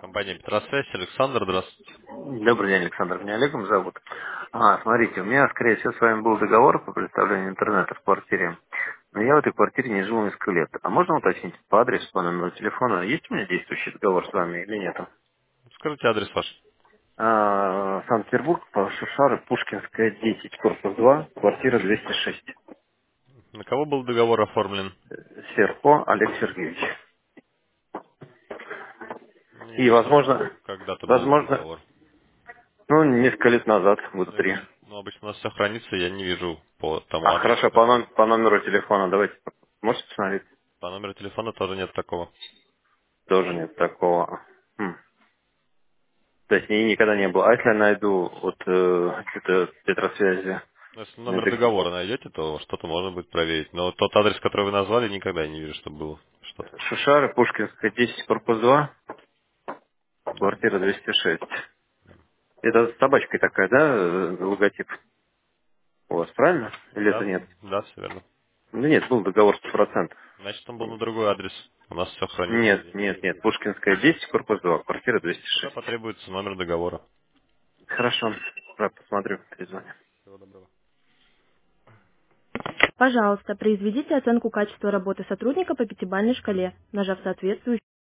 Компания Петросвязь, Александр, здравствуйте. Добрый день, Александр. Меня Олегом зовут. Смотрите, у меня, скорее всего, с вами был договор по предоставлению интернета в квартире. Но я в этой квартире не живу несколько лет. А можно уточнить по адресу, по номеру телефона, есть у меня действующий договор с вами или нет? Скажите адрес ваш. Санкт-Петербург, по Шушары, Пушкинская, 10, корпус 2, квартира 206. На кого был договор оформлен? Серко Олег Сергеевич. Не И, вижу, возможно, когда-то был возможно, договор. несколько лет назад, года Ну, 3. обычно у нас все хранится, я не вижу по тому адресу, Хорошо, который... по номеру телефона давайте. Можете посмотреть? По номеру телефона тоже нет такого. Тоже нет такого. То есть никогда не было. А если я найду вот что-то Петросвязи? Ну, если Ну, номер договора найдете, то что-то можно будет проверить. Но тот адрес, который вы назвали, никогда я не вижу, чтобы было что-то. Шушары, Пушкинская, 10, корпус 2, Да. квартира 206. Это с собачкой такая, да, логотип у вас, правильно? Или это Да, нет? да, все верно. Да нет, был договор 100%. Значит, он был на другой адрес. У нас все хранится, Нет, я не нет, вижу. нет. Пушкинская, 10, корпус 2, квартира Тогда 206. потребуется номер договора. Хорошо. Да, посмотрю, перезвоню. Всего доброго. Пожалуйста, произведите оценку качества работы сотрудника по пятибалльной шкале, нажав соответствующий